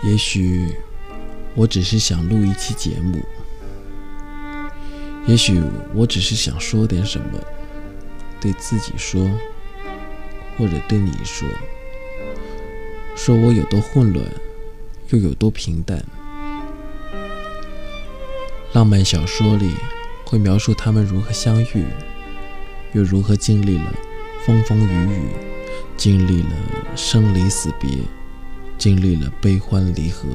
也许我只是想录一期节目，也许我只是想说点什么，对自己说，或者对你说，说我有多混乱，又有多平淡。浪漫小说里会描述他们如何相遇，又如何经历了风风雨雨，经历了生离死别，经历了悲欢离合。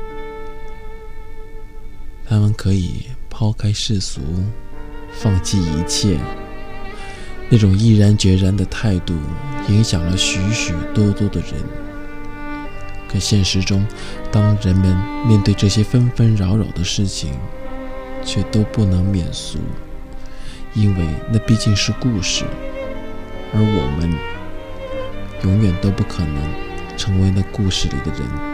他们可以抛开世俗，放弃一切，那种毅然决然的态度影响了许许多多的人。可现实中，当人们面对这些纷纷扰扰的事情，却都不能免俗，因为那毕竟是故事，而我们永远都不可能成为那故事里的人。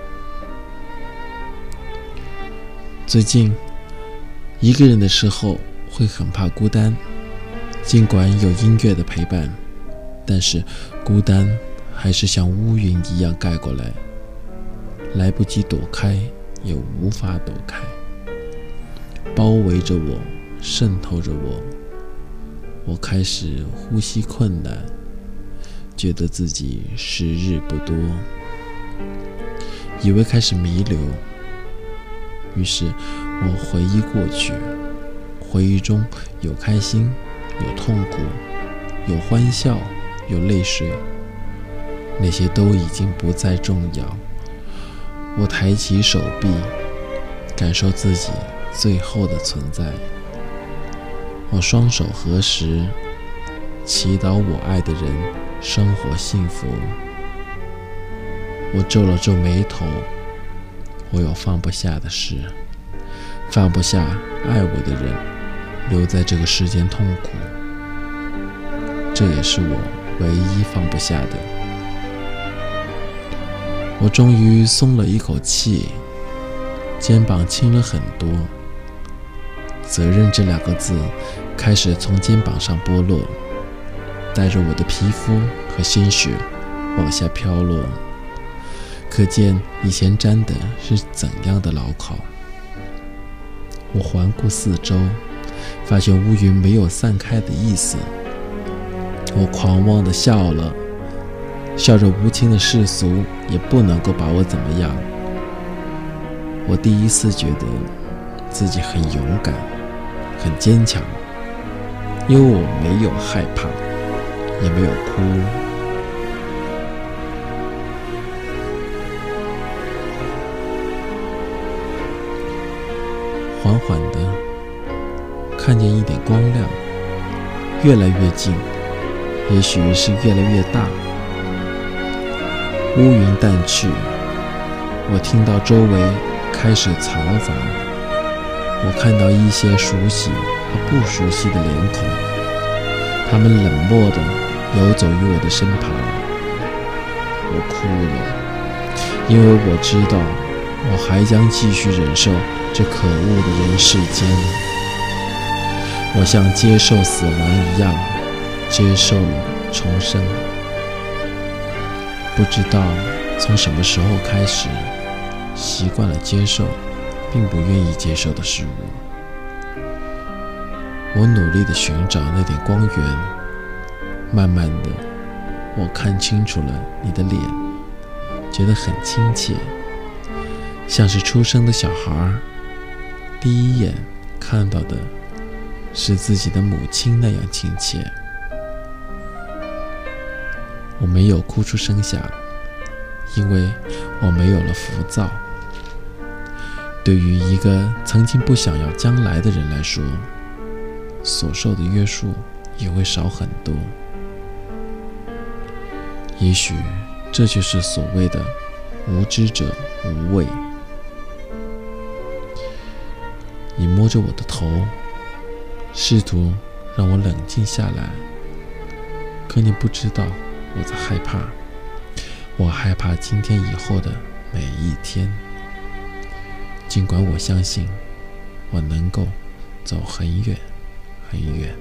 最近一个人的时候会很怕孤单，尽管有音乐的陪伴，但是孤单还是像乌云一样盖过来，来不及躲开，也无法躲开，包围着我，渗透着我。我开始呼吸困难，觉得自己时日不多，以为开始弥留。于是我回忆过去，回忆中有开心，有痛苦，有欢笑，有泪水，那些都已经不再重要。我抬起手臂，感受自己最后的存在。我双手合十，祈祷我爱的人生活幸福。我皱了皱眉头，我有放不下的事，放不下爱我的人留在这个世间痛苦，这也是我唯一放不下的。我终于松了一口气，肩膀轻了很多，责任这两个字开始从肩膀上剥落，带着我的皮肤和鲜血往下飘落，可见以前沾的是怎样的牢靠。我环顾四周，发现乌云没有散开的意思。我狂妄地笑了，笑着无情的世俗也不能够把我怎么样。我第一次觉得自己很勇敢，很坚强，因为我没有害怕，也没有哭。缓缓地看见一点光亮，越来越近，也许是越来越大。乌云淡去，我听到周围开始嘈杂，我看到一些熟悉和不熟悉的脸孔，他们冷漠地游走于我的身旁。我哭了，因为我知道我还将继续忍受这可恶的人世间。我像接受死亡一样接受了重生。不知道从什么时候开始，习惯了接受并不愿意接受的事物。我努力地寻找那点光源，慢慢的我看清楚了你的脸，觉得很亲切，像是出生的小孩，第一眼看到的是自己的母亲那样亲切。我没有哭出声响，因为我没有了浮躁。对于一个曾经不想要将来的人来说，所受的约束也会少很多。也许这就是所谓的无知者无畏。你摸着我的头，试图让我冷静下来，可你不知道我在害怕。我害怕今天以后的每一天，尽管我相信我能够走很远很远。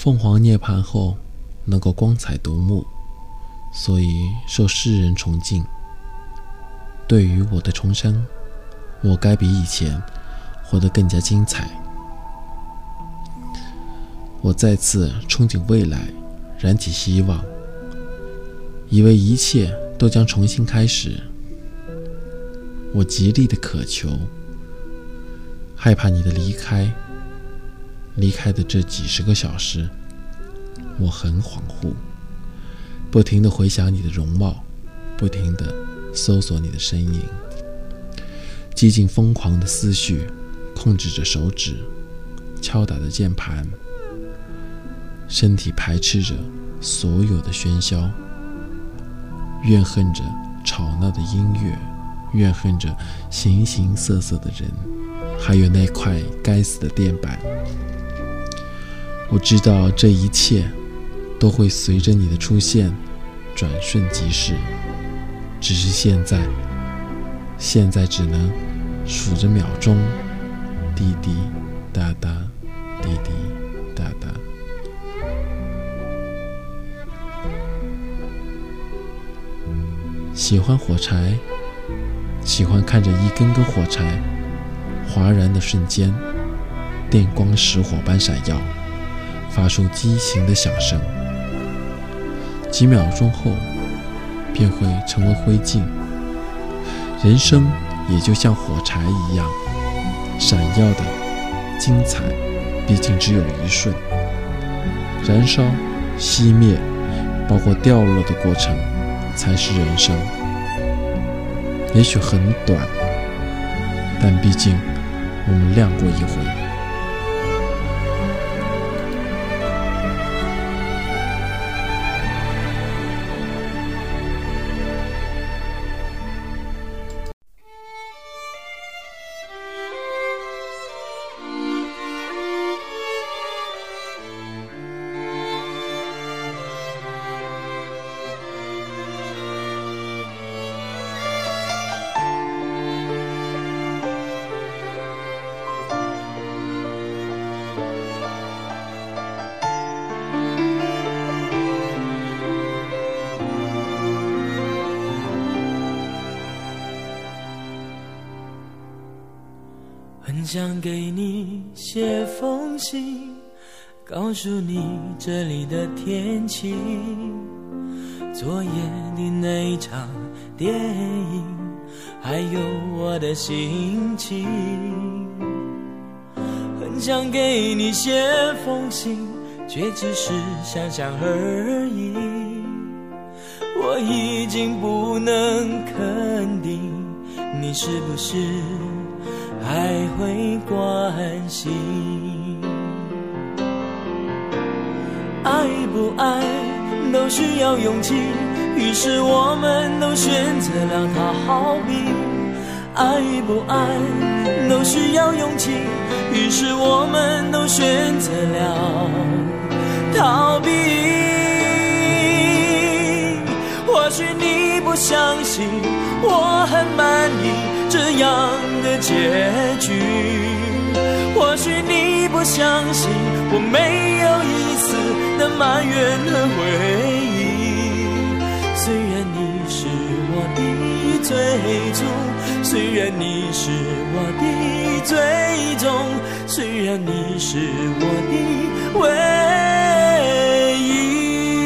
凤凰涅槃后能够光彩夺目，所以受世人崇敬。对于我的重生，我该比以前活得更加精彩。我再次憧憬未来，燃起希望，以为一切都将重新开始。我极力的渴求，害怕你的离开。离开的这几十个小时，我很恍惚，不停地回想你的容貌，不停地搜索你的身影，几近疯狂的思绪控制着手指，敲打着键盘，身体排斥着所有的喧嚣，怨恨着吵闹的音乐，怨恨着形形色色的人，还有那块该死的垫板。我知道这一切都会随着你的出现转瞬即逝，只是现在只能数着秒钟，滴滴答答，滴滴答答。喜欢火柴，喜欢看着一根根火柴哗然的瞬间，电光石火般闪耀，发出畸形的响声，几秒钟后便会成为灰烬。人生也就像火柴一样，闪耀的精彩毕竟只有一瞬，燃烧、熄灭，包括掉落的过程才是人生。也许很短，但毕竟我们亮过一回。 很想给你写封信，告诉你这里的天气，昨夜的那一场电影，还有我的心情。很想给你写封信，却只是想想而已。我已经不能肯定你是不是还会关心。爱不爱都需要勇气，于是我们都选择了它逃避。爱不爱都需要勇气，于是我们都选择了逃避。或许你不相信我很满意这样的结局，或许你不相信我没有一丝的埋怨和回忆。虽然你是我的最初，虽然你是我的最终，虽然你是我的唯一。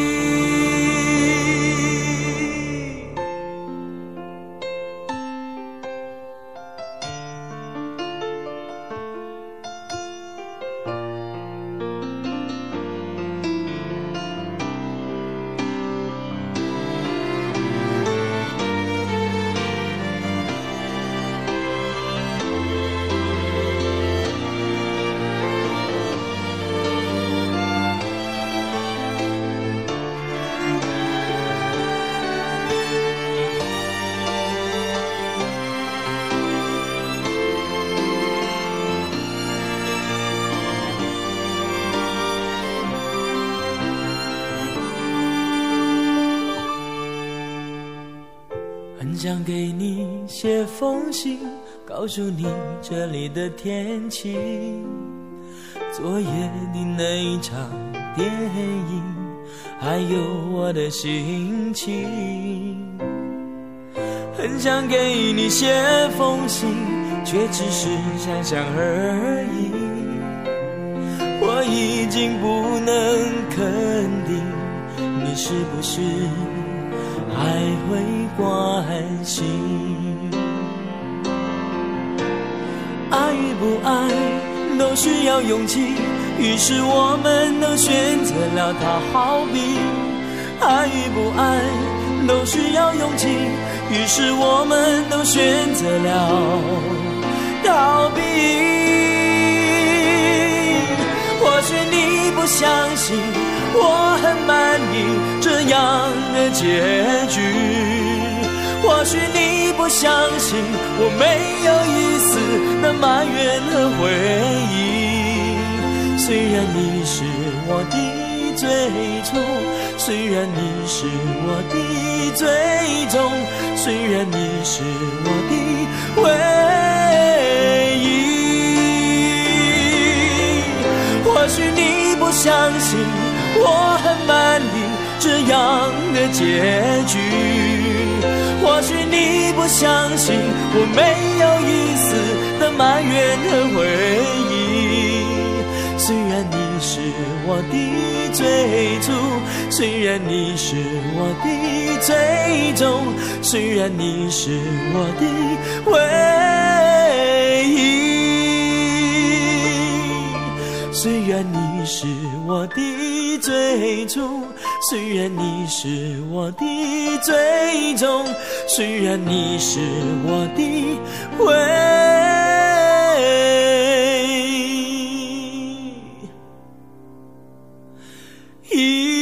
很想给你写封信，告诉你这里的天气，昨夜的那一场电影，还有我的心情。很想给你写封信，却只是想想而已。我已经不能肯定你是不是还会关心。爱与不爱都需要勇气，于是我们都选择了逃避。爱与不爱都需要勇气，于是我们都选择了逃避。或许你不相信我很满意这样的结局，或许你不相信我没有一丝的埋怨和回忆。虽然你是我的最初，虽然你是我的最终，虽然你是我的唯一。或许你不相信我很满意这样的结局，或许你不相信我没有一丝的埋怨和回忆。虽然你是我的最初，虽然你是我的最终，虽然你是我的唯一。虽然你是我的最初，虽然你是我的最终，虽然你是我的唯一。